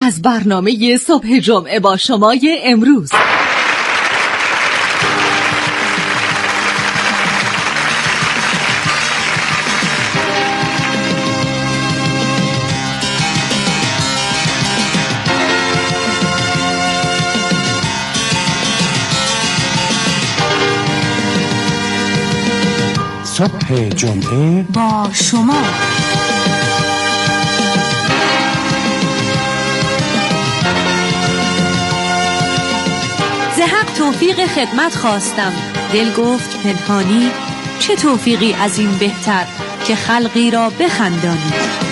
از برنامه صبح جمعه با شمای امروز. صبح جمعه با شما. ز حق توفیق خدمت خواستم، دل گفت پنهانی، چه توفیقی از این بهتر که خلقی را بخندانی.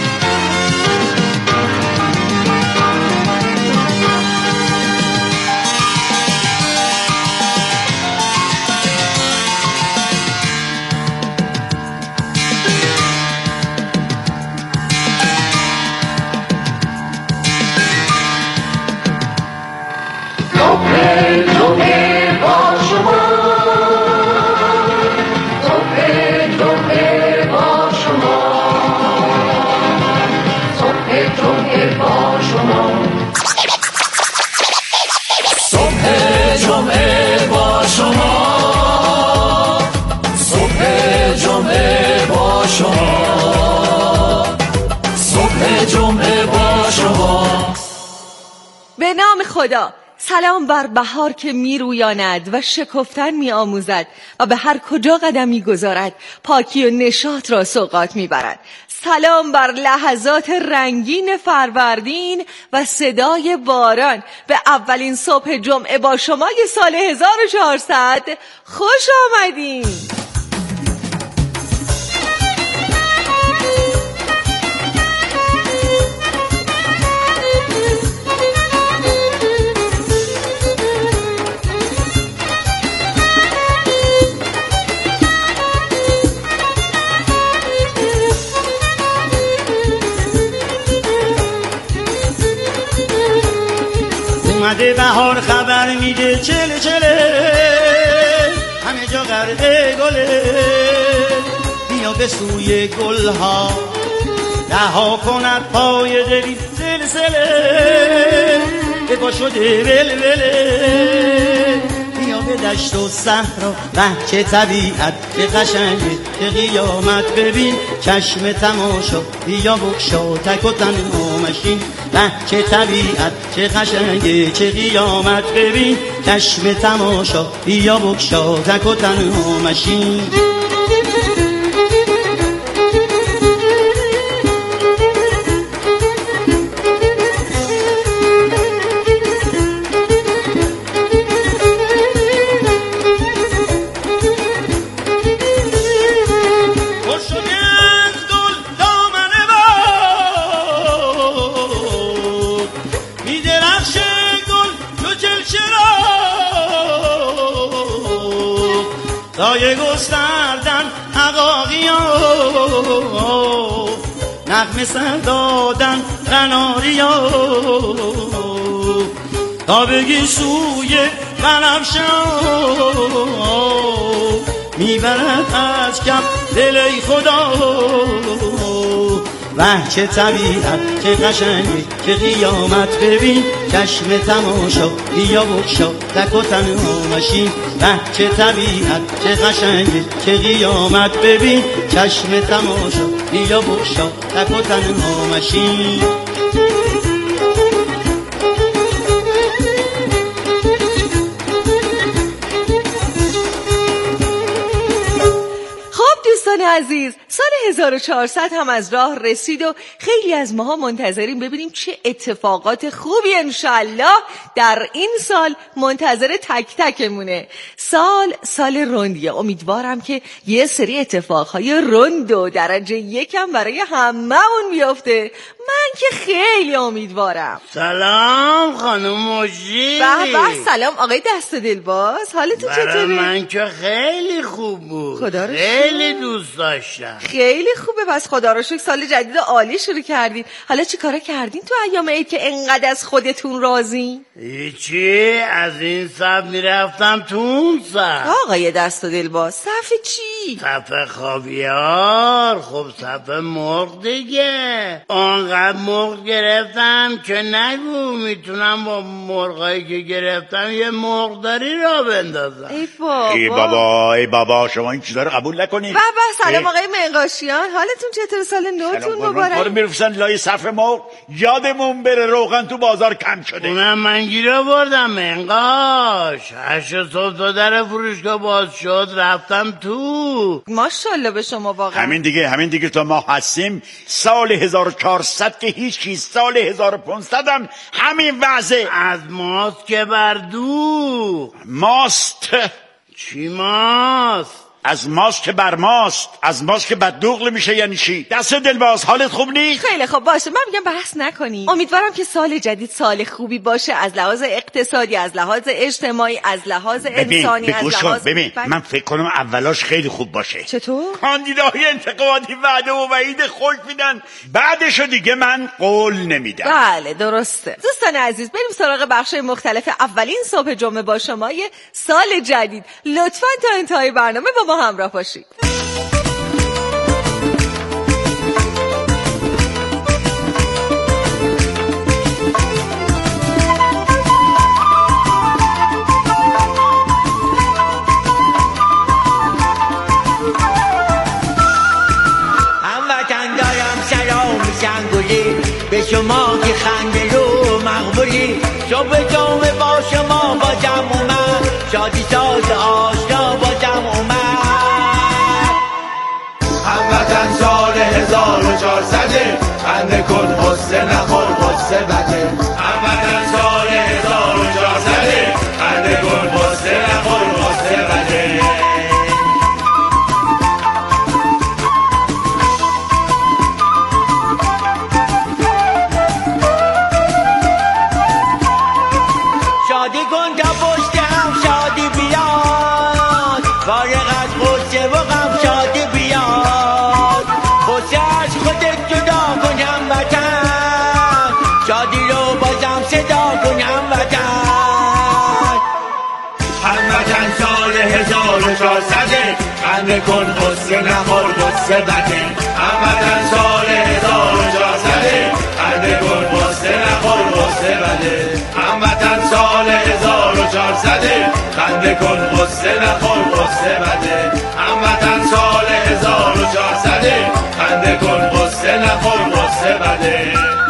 به نام خدا، سلام بر بهار که می رویاند و شکفتن می آموزد و به هر کجا قدم می گذارد پاکی و نشاط را سوغات می برد. سلام بر لحظات رنگین فروردین و صدای باران. به اولین صبح جمعه با شمای سال 1400 خوش آمدین. اومده بهار خبر میده چله چله، همه جا غرقه گله، بیا به سوی گلها رها کند پای دلی سلسله، به پا شده ولوله، بیا به دشت و صحرا چه طبیعت چه قشنگه، چه قیامت ببین چشم تماشا، بیا بگشا تک و تنها مشین، چه طبیعت چه قشنگه، چه قیامت ببین چشم تماشا، بیا بگشا تک و تنها مشین. سایه گستردن عقاقیان، نغمه سر دادن قناریان، تا بگی سوی بنفشان، میبرد از کف دل ای خدا، وه چه طبیعت چه قشنگه، چه قیامت ببین چشم تماشا، بیا بگشا تک و تنها مشین، وه چه طبیعت چه قشنگه، چه قیامت ببین چشم تماشا، بیا بگشا تک و تنها مشین. دوستان عزیز، سال 1400 هم از راه رسید و خیلی از ماها منتظریم ببینیم چه اتفاقات خوبی انشالله در این سال منتظر تک تکمونه. سال رندیه، امیدوارم که یه سری اتفاقهای رند و درجه یکم برای هممون بیفته. من که خیلی امیدوارم. سلام خانم مجید. به سلام آقای دست دلباز، حالتون چطوره؟ من که خیلی خوب بود، خدا رو خیلی دوست داشتم. خیلی خوبه، پس خدا رو شکر سال جدید عالی شروع کردین. حالا چی کارا کردین تو ایام عید که انقدر از خودتون راضین؟ هیچی، از این صف میرفتم تو اون صف. آقای دست دلباز، صف چی؟ چی؟ صف خاویار. خب صف مرغ دیگه. آنقدر مرغ گرفتم که نگو میتونم با مرغایی که گرفتم یه مرغداری را بندازم. ای بابا شما این چیزا رو قبول نکنید. بابا سلام آقای منقاشیان، حالتون چطور؟ سال نوتون مبارک. ما رو میرفتن لای صف مرغ، یادمون بره روغن تو بازار کم شده. اونم من گیر آوردم منقاش. 8 صبح تا در فروشگاه باز شد رفتم تو. ماشاءالله به شما واقعا. همین دیگه تا ما هستیم. سال 1400 که هیچ چیز، سال 1500 هم همین وضعه. از ماست که بردو. ماست؟ چی ماست؟ از ماست که بر ماست، از ماست که بددوغل میشه. یعنی چی؟ دست دلباز، حالت خوب نیست؟ خیلی خوب باشه، من میگم بحث نکنی. امیدوارم که سال جدید سال خوبی باشه، از لحاظ اقتصادی، از لحاظ اجتماعی، از لحاظ انسانی، از لحاظ من فکر کنم اولاش خیلی خوب باشه. چطور؟ کاندیداهای انتخاباتی وعده و وعید خوش میدن، بعدشو دیگه من قول نمیدم. بله درسته. دوستان عزیز بریم سراغ بخشای مختلف اولین صبح جمعه با شما یه سال جدید. لطفاً تا انتهای برنامه با ما همراه باشید. به شما که خنده رو مقبولی، صبح جمعه با شما با جمع اومد، شادی ساز آشنا با جمع اومد. هموطن سال 1400 خنده کن غصه نخور غصه بده. هموطن سال 1400 خنده کن غصه نخور غصه بده. شادی کن تا پشت هم شادی بیاد، فارغ از غصه و غم شادی بیاد. غصه از خودت جدا کن هموطن، شادی رو بازم صدا کن هموطن. هموطن سال 1400 خنده کن غصه نخور غصه بده. هموطن سال 1400 خنده کن غصه نخور غصه بده. هموطن سال 1400 خنده کن غصه نخور غصه بده. هموطن سال 1400 خنده کن غصه نخور غصه بده.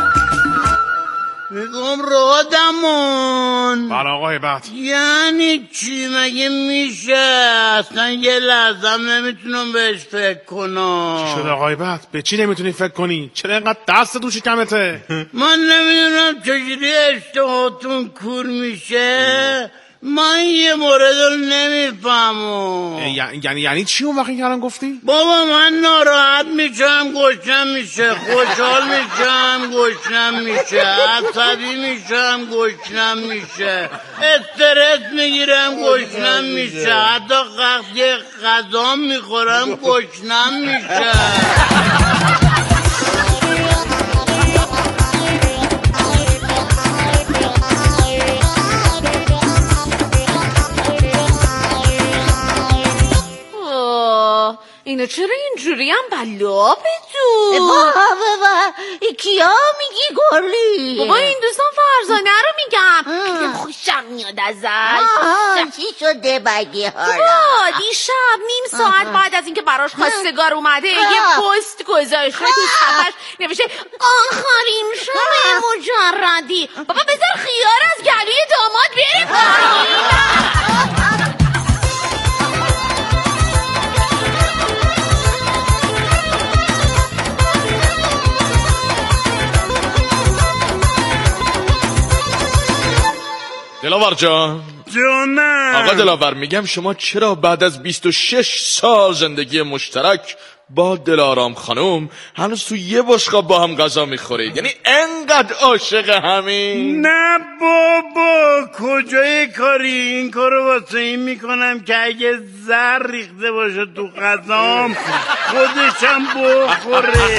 میگم رادمون. بله آقای بعد یعنی چی مگه میشه؟ اصلا یه لحظم نمیتونم بهش فکر کنم. شده آقای بعد؟ به چی نمیتونی فکر کنی؟ چرا اینقدر دست تو شکمته؟ من نمیدونم چجوری اشتهاتون کور میشه. من یه مورد رو نمیفهمم. یعنی چی اون وقتی که الان گفتی؟ بابا من ناراحت میشم گشنم میشه، خوشحال میشم گشنم میشه، عصبی میشم گشنم میشه، استرس میگیرم گشنم میشه، حتی وقتی غذا میخورم گشنم میشه. اینا چرا اینجوری هم بلا بدون؟ بابا کیا میگی گلی؟ بابا این دوستان فرزانه رو میگم. خوشم میاد ازش. چی شده بگی حالا؟ بابا دیشب نیم ساعت بعد از اینکه براش خواستگار اومده یه پست گذاشته تو صفحش نوشته آخرین شب مجردی. بابا بذار خیار از گلوی داماد بره پایین. دلاور جان. جانم. آقا دلاور میگم شما چرا بعد از 26 سال زندگی مشترک با دلارام خانم هنوز تو یه بشقاب با هم غذا میخورید؟ یعنی انقدر عاشق همین؟ نه بابا کجای کاری؟ این کارو واسه این میکنم که اگه زر ریخته باشه تو غذام خودشم بخوره.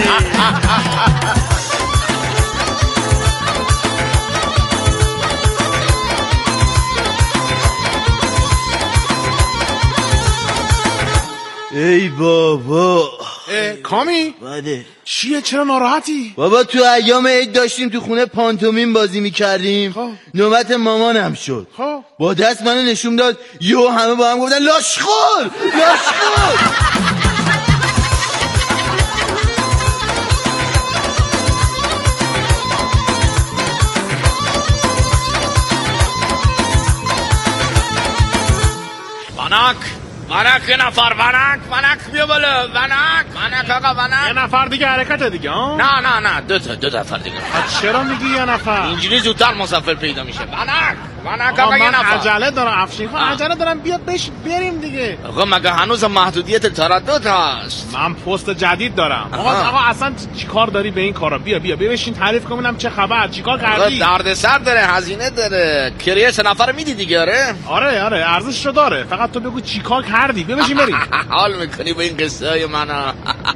ای بابا. کامی بله چیه چرا ناراحتی؟ بابا تو ایام عید داشتیم تو خونه پانتومیم بازی میکردیم، نوبت مامانم شد. با دست منو نشون داد، یو همه با هم گفتن لاشخور لاشخور. ونک یه نفر ونک بیا بالا ونک آقا ونک. یه نفر دیگه حرکت دیگه ها؟ نه دو نفر دیگه. چرا میگی یه نفر؟ اینجوری زودتر مسافر پیدا میشه. ونک آقا یه من نفر. عجله دارم افشین خان، عجله دارم، بیا بریم دیگه. آقا مگه هنوز محدودیت تردد هست؟ من پست جدید دارم. آقا اصلا چیکار داری به این کارا؟ بیا بشین تعریف کنم چه خبر، چیکار کردی؟ دردسر داره، هزینه داره، کریه 3 نفر میدی دیگه. آره ارزششو داره، فقط تو بگو چیکار کردی. بیا بشین بریم. حال میکنی با این قصه های من؟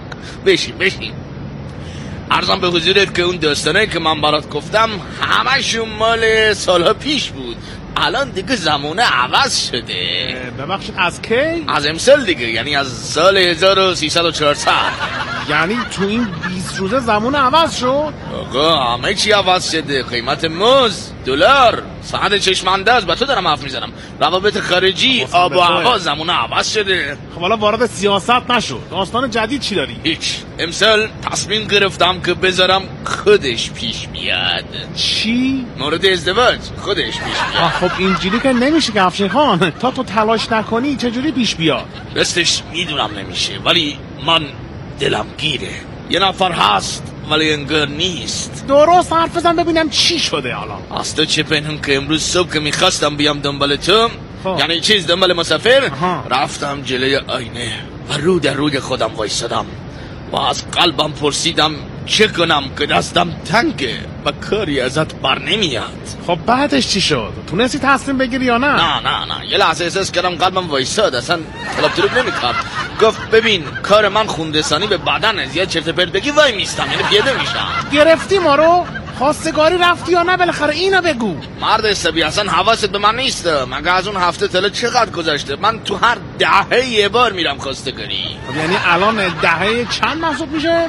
بشین. عرضم به حضورت که اون داستانه که من برات گفتم همشون مال سالها پیش بود. الان دیگه زمانه عوض شده. ببخشید از کی؟ از امسال دیگه، یعنی از سال 1300. یعنی تو این 20 روزه زمانه عوض شد؟ آقا همه چی عوض شده. قیمت مز، دلار، ساعت چشمنده است. با تو دارم حرف میزنم. روابط خارجی، آب و هوا، زمانه عوض شده. خب حالا وارد سیاست نشد. داستان جدید چی داری؟ هیچ. امسال تصمیم گرفتم که بذارم خودش پیش بیاد. چی؟ مورد ازدواج خودش پیش بیاد. خب اینجوری که نمیشه که افشین خان، تا تو تلاش نکنی چجوری پیش بیاد؟ راستش میدونم نمیشه، ولی من دلم گیره. یه نفر هست ولی انگار نیست. درست حرف بزن ببینم چی شده الان. از تو چه پنهون که امروز صبح که میخواستم بیام دنبال تو، یعنی چیز دنبال مسافر، رفتم جلوی آینه و رو در روی خودم وایسادم و از قلبم پرسیدم چه کنم که دستم تنگه و کاری ازت بر نمیاد. خب بعدش چی شد؟ تونستی تصمیم بگیری یا نه؟ نه یه لحظه احساس کردم قلبم وایساد، اصلا طلب طلوب نمیکنم. گفت ببین کار من خوندسانی به بدن زیاد چرت پرت بگی وای میستم، یعنی پیاده میشم. گرفتی ما رو؟ خواستگاری رفتی یا نه؟ بالاخره اینو بگو. مرد حسابی اصلا حواست به من نیست. مگه از اون هفته تا چقدر گذشته؟ من تو هر دهه یه بار میرم خواستگاری. خب یعنی الان دهه چند محسوب میشه؟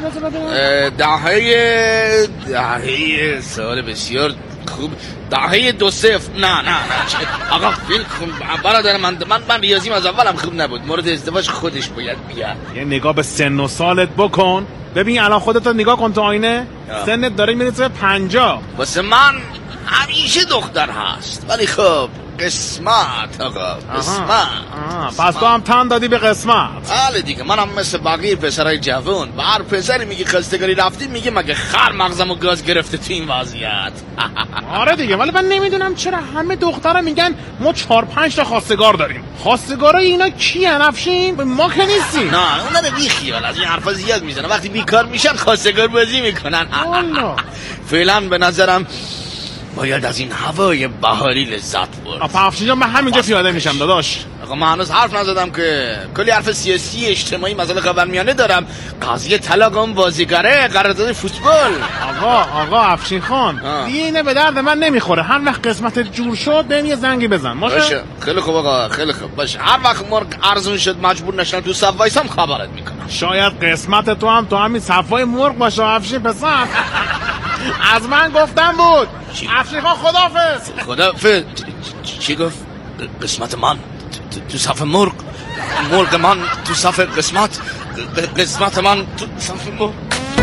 دهه سال بسیار خوب. دهه 2000. نه آقا فیل خوب برادر من ریاضیم از اولم خوب نبود. مورد ازدواج خودش باید بیاد. یه نگاه به سن و سالت بکن. ببین الان خودت رو نگاه کن تو آینه. سنت داره میرسه 50. واسه من همیشه دختر هست، ولی خب قسمت آقا، قسمت. پس تو هم تن دادی به قسمت. بله دیگه، منم مثل بقیه پسرای جوان. و هر پسری میگه خواستگاری رفتی میگه مگه خر مغزمو گاز گرفته تو این وضعیت. آره دیگه، ولی من نمیدونم چرا همه دخترا میگن ما 4-5 تا خواستگار داریم. خواستگارای اینا کیان افشین؟ ما که نیستیم. نه اونا رو بیخیال، از این حرفا زیاد میزنن. وقتی بیکار میشن خواستگار بازی میکنن. فعلا به نظرم باید از این هوای بهاری لذت برد. افشین جان من همینجا پیاده میشم داداش. آقا من هنوز حرف نزدم که کلی حرف سیاسی اجتماعی مسئله خاورمیانه دارم. قضیه طلاق اون بازیگره، قرارداد فوتبال. آقا افشین خان اینه به درد من نمیخوره. هر وقت قسمت جور شد بهم یه زنگی بزن. باشه خیلی خوب آقا، خیلی خوب. باشه هر وقت مرغ ارزون شد مجبور نشدم تو صف وایسم خبرت میکنم. شاید قسمت تو هم تو همین صفای مرغ باشه افشین پسر. از من گفتم بود. افشین خان خداحافظ. چی گفت؟ قسمت من تو صف مرغ من تو صف قسمت من تو صف مرغ.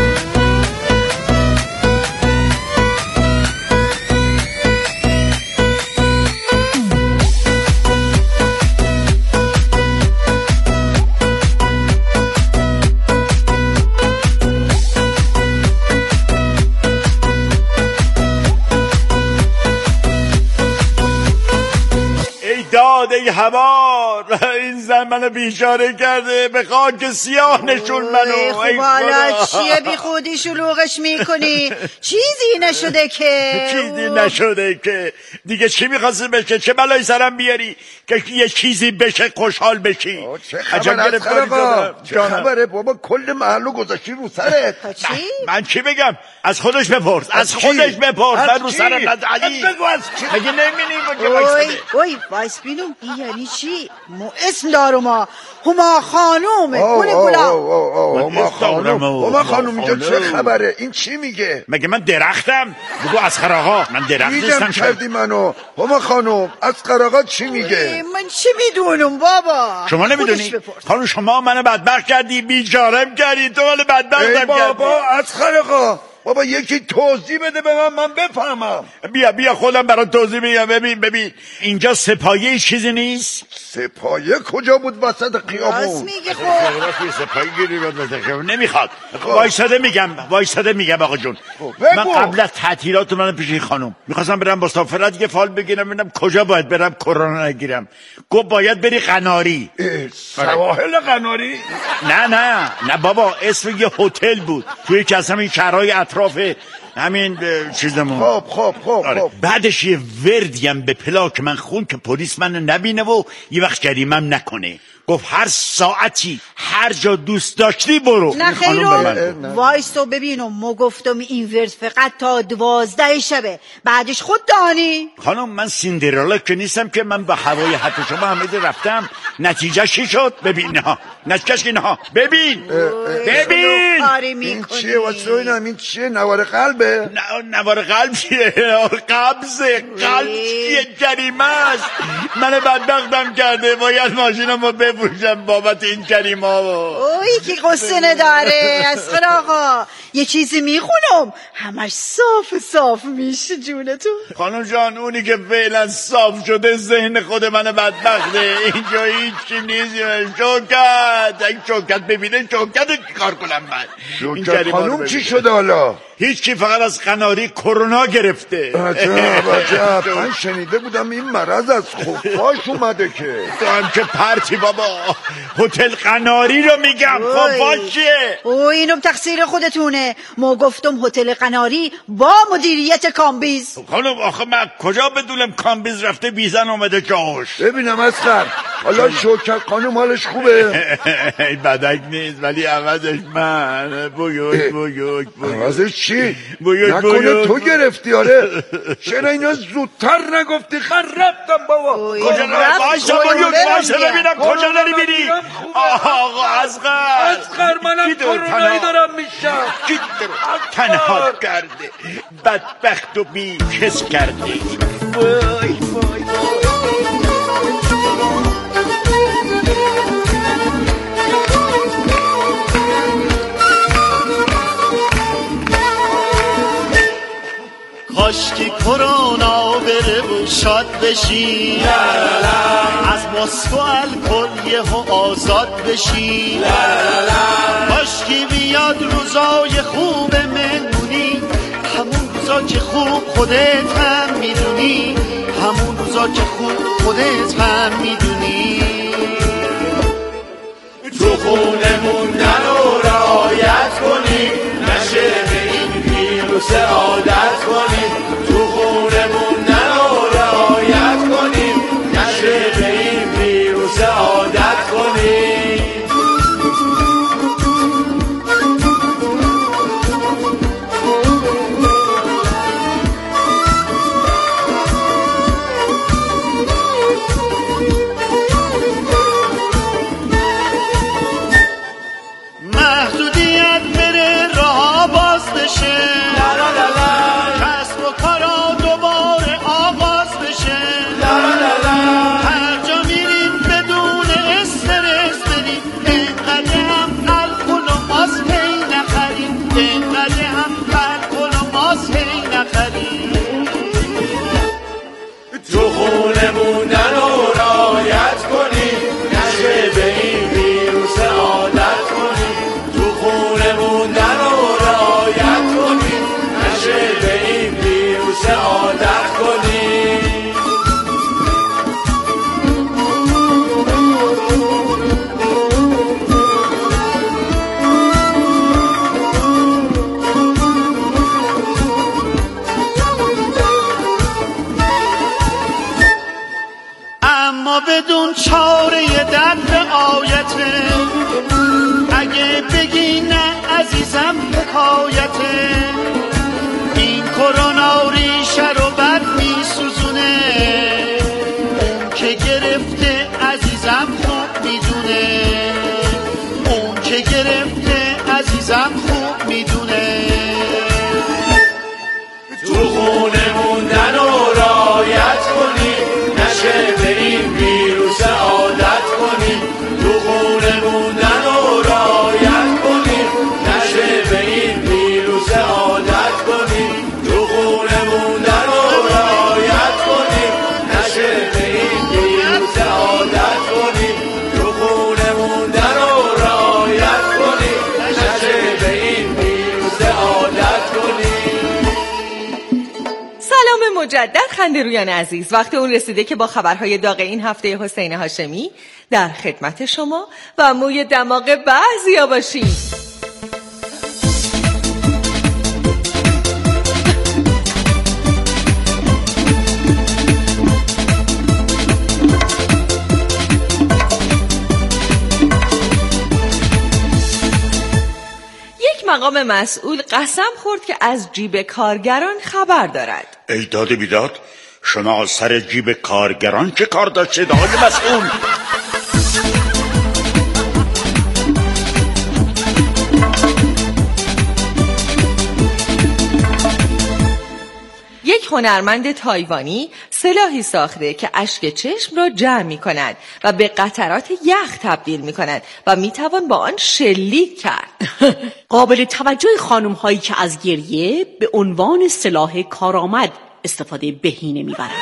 ای هوار، این زن منو بیچاره کرده، به خاک سیاه نشون منو. خب حالا چیه بی خودی شلوغش میکنی؟ چیزی نشده که دیگه چی میخواستی بشه؟ چه بلایی سرم بیاری که یه چیزی بشه خوشحال بشی؟ چه خبره بابا؟ کل محلو گذاشتی رو سرت. من چی بگم؟ از خودش بپرس. من رو سرت علی. بگو از چی؟ مگه نمی‌بینی وای وایس بینم یعنی چی؟ اسم دارو ما هما خانومه گونه گلا. هما خانوم اینجا چه خبره؟ این چی میگه؟ مگه من درختم؟ بگو اسخر آقا من درخت نیستم. کردی منو. هما خانوم اسخر آقا چی میگه؟ من چه میدونم بابا؟ شما نمیدونی؟ خانوم شما منو بدبخت کردی، بیچارم کردی، تو منو بدبختم کردی. بابا اسخر آقا بابا یکی توضیح بده به من بفهمم. بیا خودم برات توضیح میدم. ببین اینجا سپایه چیزی نیست. سپایه کجا بود وسط خیابون؟ راست میگه خب. سپایه گیری بود وسط خیابون نمیخواد. وایساده میگم آقا جون. من قبل از تعطیلات من پیش این خانم میخواستم برم مسافرت یه فال بگیرم ببینم کجا باید برم کرونا نگیرم. گفت باید بری قناری. سواحل قناری؟ نه بابا اسم یه هتل بود توی یکی از همین شهرهای اطراف همین چیزمون. خب بعدش یه وردیم به پلاک من خون که پلیس من نبینه و یه وقت جریمم نکنه. گفت هر ساعتی هر جا دوست داشتی برو. نه خیرون وایستو ببینم. ما گفتم این ورد فقط تا 12 شبه بعدش خود دانی. خانم من سیندرلا که نیستم که من به هوای حتی شما همه رفتم. نتیجه چی شد؟ ببین ببین این چیه واسه این چیه؟ نوار قلبه؟ نوار قلب چیه؟ قبضه قلب چیه؟ جریمه است. من بدبختم کرده باید ماشینمو بفروشم بابت این جریمه ها. اوی که قصه نداره اسخر آقا. یه چیزی میخونم همش صاف میشه جونتون. خانم جان اونی که فعلا صاف شده ذهن خود من بدبخته. اینجا هیچی نیست. شوکت ببینه شوکت کار کنم من. شوکت خانم چی شده حالا؟ هیچ فقط از قناری کرونا گرفته. عجب من شنیده بودم این مرض از خفاش اومده که. تو هم که پرتی بابا. هتل قناری رو میگم. خفاش چیه؟ اینم تقصیر خودتونه. ما گفتم هتل قناری با مدیریت کامبیز. خانم آخه من کجا بدونم کامبیز رفته بیزن اومده جاش. ببینم اسخر حالا شوکت خانم حالش خوبه؟ بدک نیست ولی عوضش من. بویوک عوضش چی؟ نکنه تو گرفتی؟ آره چرا اینا زودتر نگفتی؟ من رفتم بابا. کجا وایسا ببینم کجا داری میری؟ آقا اسخر منم کرونایی دارم میشم. کی تنها کرده بدبخت و بی کس کرده. وای کاشکی کرونا بره و شاد بشی. از مسکو الکل یهو آزاد بشی. کاشکی بیاد روزای خوب مهمونی. همون روزا که خوب خودت هم میدونی. همون روزا که خوب خودت هم میدونی. تو خونه موندن و رعایت کنی. نشه به این ویروس عادت کنیم. تو خونه موندن و رعایت کنیم. نشه به این ویروس عادت کنیم. محدودیت بره راه باز بشه. کسب و کارا دوباره آغاز بشه. هر جا میریم بدون استرس بریم. اینقدر هم الکل و ماست هی نخریم. اینقدر هم الکل و ماست هی نخریم. تو خونه موندن و رعایت کنیم. نشه به این ویروس عادت کنیم. تو خونه موندن و رعایت کنیم. نشه به این ویروس عادت کنیم. اما بدون چاره درد آیته. اگه بگی نه عزیزم حکایته. این کرونا ریشه رو بد میسوزونه. که گرفته عزیزم خوب میدونه تو خونه موندن و رعایت کنیم نشه به این ویروس عادت کنیم تو خونه موندن و رعایت کنیم نشه به این ویروس عادت کنیم تو خونه موندن و رعایت کنیم نشه به این ویروس عادت کنیم تو خونه موندن و رعایت کنیم نشه به این ویروس عادت کنیم. سلام مجدد خنده‌رویان عزیز، وقت اون رسیده که با خبرهای داغ این هفته حسین هاشمی در خدمت شما و موی دماغ بعضیا باشیم. مقام مسئول قسم خورد که از جیب کارگران خبر دارد. ای داد بیداد، شما از سر جیب کارگران چه کار داشتید آقای مسئول؟ یک هنرمند تایوانی سلاحی ساخته که اشک چشم را جمع می کند و به قطرات یخ تبدیل می کند و می توان با آن شلیک کرد. قابل توجه خانم هایی که از گریه به عنوان سلاح کارآمد استفاده بهینه می برند.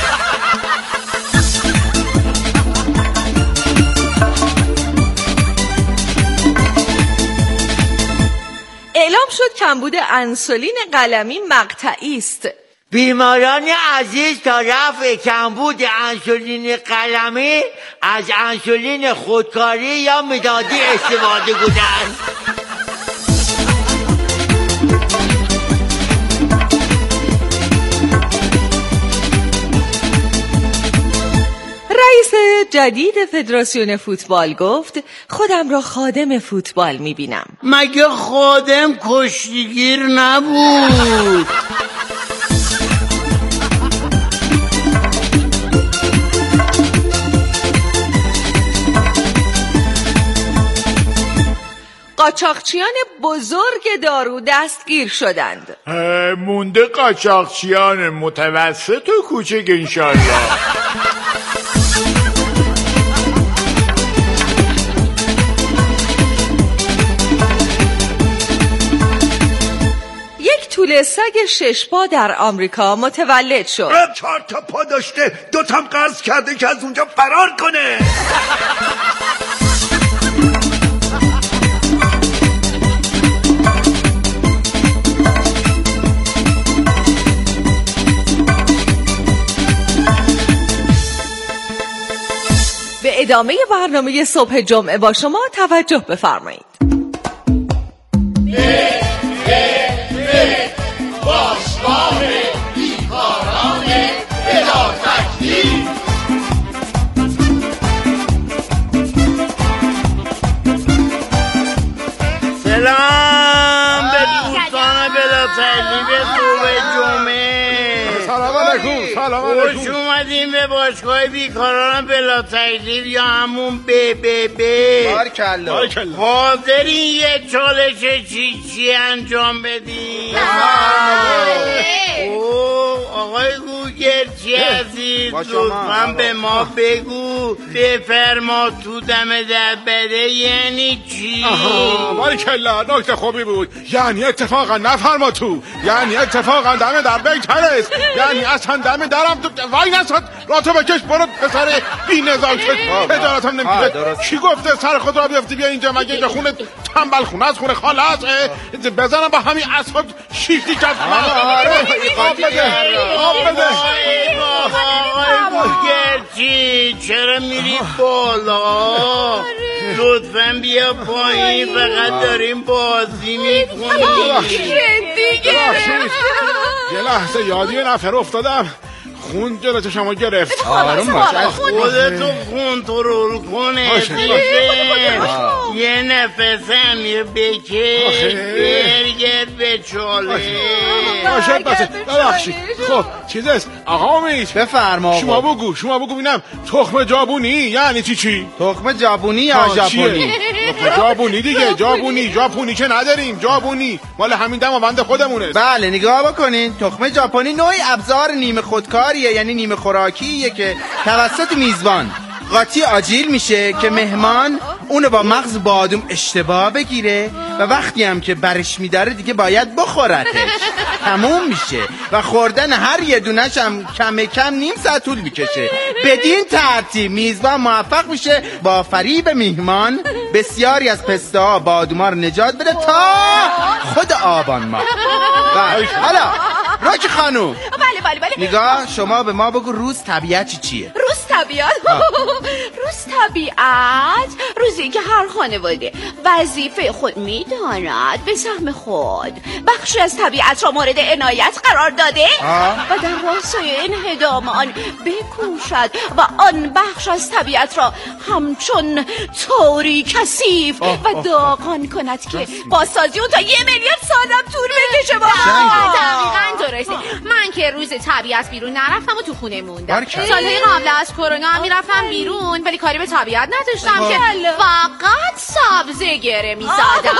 اعلام شد کمبود انسولین قلمی مقطعی است. بیماران عزیز تا رفع کمبود انسولین قلمی از انسولین خودکاری یا مدادی استفاده کنند. رئیس جدید فدراسیون فوتبال گفت خودم را خادم فوتبال میبینم. مگه خادم کشتیگیر نبود؟ قاچاقچیان بزرگ دارو دستگیر شدند. مونده قاچاقچیان متوسط و کوچک انشالله. یک توله سگ 6 پا در آمریکا متولد شد. 4 تا پا داشته، 2 تام قرض کرده که از اونجا فرار کنه. به ادامه برنامه صبح جمعه با شما توجه بفرمایید. باشگاه بیکاران بلا تکلیف. سلام به دوستان بلا تکلیف صبح جمعه. سلام علیکم. سلام علیکم. خوش اومدیم به باشگاه بیکاران بلا تکلیف یا همون BBB. بارکالله. حاضرین یه چالش چی انجام بدیم؟ آقای گوگل چی عزیز لطفاً به ما بگو بفرما تو دم در بده یعنی چی؟ بارکالله، نکته خوبی بود. یعنی اتفاقا نفرما تو، یعنی اتفاقا دم در بهتر است، یعنی اصلا دم درم تو وای نساد راتو بکش برو پسر بی نزاکت. هدارتم نمیده. کی گفته سر خود را بیافتی بیا اینجا؟ مگه اینجا خونه تنبل خونه از خونه خاله است؟ بزنم با همین اسباب شیفتی کف. آب بده. آقای گوگل چرا میری بالا؟ لطفاً بیا پایین، فقط داریم بازی میکنیم. یه لحظه یادی نفر افتادم. خون جلوی شما گرفت. آروم باش، خودتو کنترل کنه. یه نفسم یه بکش برگرد به چاله. باشه ببخشید. خب چیز است آقا امید بفرما. شما بگو ببینم تخم جابونی یعنی چی؟ تخم جابونی یا ژاپنی؟ جابونی دیگه، ژاپنی که نداریم، جابونی مال همین دماوند خودمونه. بله نگاه بکنین، تخم ژاپنی نوعی ابزار نیمه خودکاریه، یعنی نیمه خوراکیه که توسط میزبان قاطی آجیل میشه که مهمان اونو با مغز بادوم اشتباه بگیره و وقتی هم که برش میداره دیگه باید بخورتش. تموم میشه و خوردن هر یه دونش هم کم نیم ساعت طول میکشه. بدین ترتیب میزبان موفق میشه با فریب میهمان بسیاری از پسته ها بادوما رو نجات بده تا خود آبان ماه. حالا راکی خانوم، بله نگاه شما به ما بگو روز طبیعت چیه؟ روز طبیعت روزی که هر خانواده وظیفه خود میداند به سهم خود بخشی از طبیعت را مورد عنایت قرار داده و در راستای انهدام آن بکوشد و آن بخش از طبیعت را همچون طوری کثیف و داغان کند که بازسازی اون تا 1 میلیارد سالم طول بکشه. دقیقاً درسته. من که روز طبیعت بیرون نرفتم و تو خونه موندم. سالهای قبل از کرونا هم میرفتم بیرون ولی کاری به طبیعت نداشتم که فقط سبزه گره میزدم.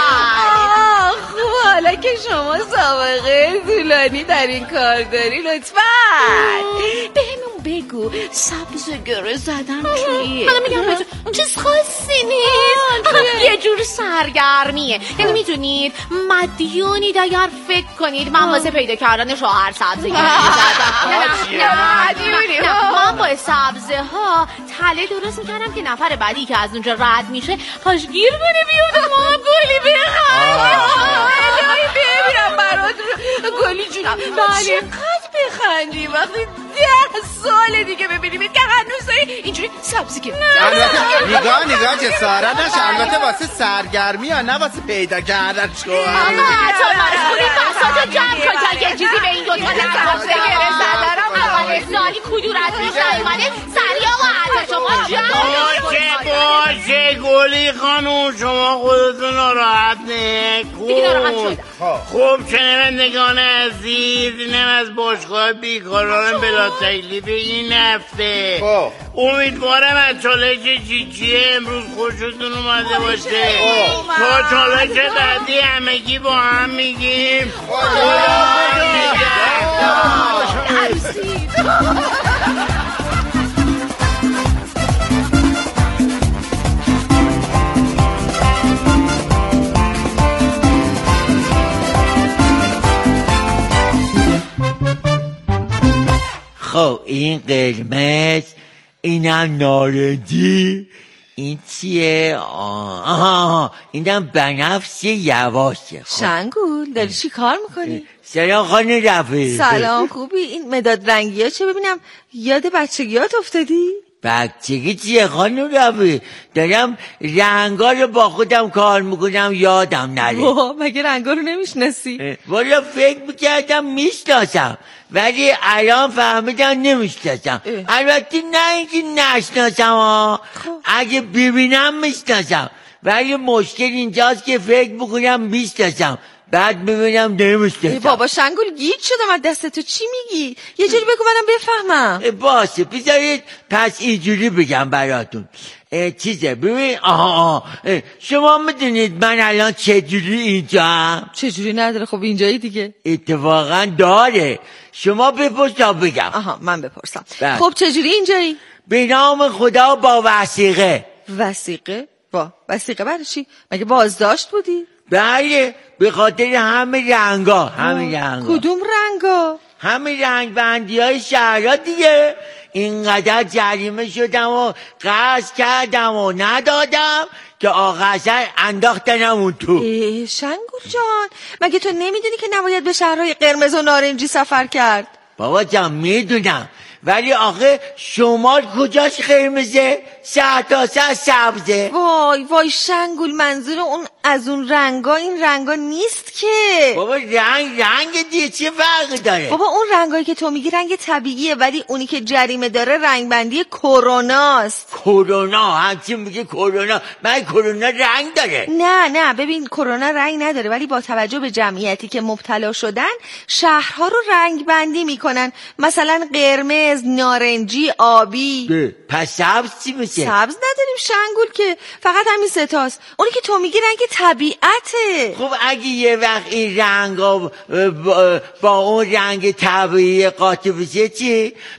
خوب، حالا که شما سابقه طولانی در این کار داری لطفاً بهمون بگو سبزه گره زدن چیه؟ من میگم بهتون اون چیز خاصی نیست، یه جور سرگرمیه. یعنی میدونید مدیونید اگر فکر کنید من واسه پیدا کردن شوهر سبزه گره زدم. من با سبزه ها تله درست میکردم که نفر بعدی که از اونجا رد میشه پاش گیر کنه بیاد ما گلی بخند. الهی ببینم برات گلی جونم چقدر بخندی وقتی 10 سال دیگه ببینیم که هنوز داری اینجوری سبزی که نگاه جسارت نشه. البته واسه سرگرمی ها نه واسه پیدا کردن شوهر. تو مسئولی بساط جمع کن تا یه چیزی به این دوتا سبزه گره زدن. اول سالی کدورت میشه اومده سریع و حتی شما جمع باشه گلی خانوم شما خودتون ناراحت نکن. خب شنوندگان عزیز، اینم از باشگاه بیکاران بلا تکلیف این هفته. امیدوارم از چالش چیچیه امروز خوشتون اومده باشه. تا چالش بعدی همگی با هم میگیم خب این قرمز، اینم نارنجی، این چیه؟ اینم بنفش یواشه. شنگول داری چی کار میکنی؟ سلام خانم رفیق. سلام، خوبی؟ این مداد رنگی ها چه ببینم یاد بچگیات افتادی؟ بچگی چیه خانم رفیق؟ دارم رنگا رو با خودم کار میکنم یادم نره. مگه رنگا رو نمیشناسی؟ والا فکر میکردم میشناسم ولی الان فهمیدم نمیشناسم. البته نه اینکه نشناسم اگه ببینم میشناسم، ولی مشکل اینجاست که فکر میکنم میشناسم بعد ببینم نمیشناسم. بابا شنگول گیج شدم از دست تو. چی میگی؟ یه جوری بگو منم بفهمم. باشه بذارید پس اینجوری بگم براتون. چیزه ببین شما میدونید من الان چجوری اینجا؟ چجوری نداره؟ خب اینجایی دیگه. اتفاقا داره. شما بپرس تا بگم. من بپرسم. خب چجوری اینجایی؟ به نام خدا با وثیقه. وثیقه؟ با وثیقه برای چی؟ مگه بازداشت بودی؟ بله به خاطر همه رنگا. کدوم رنگا؟ همه رنگ بندی های شهرها دیگه. اینقدر جریمه شدم و قرض کردم و ندادم که آخرسر انداختنم اون تو. شنگول جان مگه تو نمیدونی که نباید به شهرهای قرمز و نارنجی سفر کرد؟ بابا جان میدونم ولی آخه شمال کجاش قرمزه؟ سر تا سر سبزه. وای شنگول، منظور اون از اون رنگا این رنگا نیست که. بابا رنگ دیگه چه فرقی داره؟ بابا اون رنگایی که تو میگی رنگ طبیعیه، ولی اونی که جریمه داره رنگ بندی کروناست. کرونا همچین میگه کرونا؟ من کرونا رنگ داره؟ نه ببین کرونا رنگ نداره، ولی با توجه به جمعیتی که مبتلا شدن شهرها رو رنگ بندی میکنن، مثلا قرمز، نارنجی، آبی. پس سبز چی میشه؟ سبز نداریم شنگول که، فقط همین ستاست. اونی که تو میگی رنگ طبیعته. خب اگه یه وقت این رنگا با اون رنگ طبیعی قاطی بشه چی؟